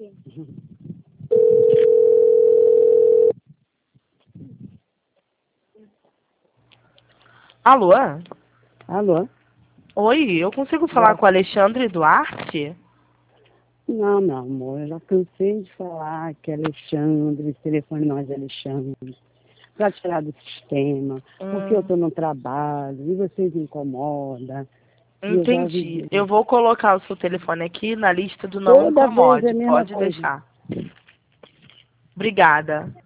Alô? Alô? Oi, eu consigo falar com o Alexandre Duarte? Não, meu amor, eu já cansei de falar que é Alexandre, esse telefone não é de Alexandre, para tirar do sistema, porque eu estou no trabalho e vocês me incomodam. E eu já Entendi. avisei. Eu vou colocar o seu telefone aqui na lista do não Toda vez é incomode. a mesma Pode coisa. deixar. Obrigada.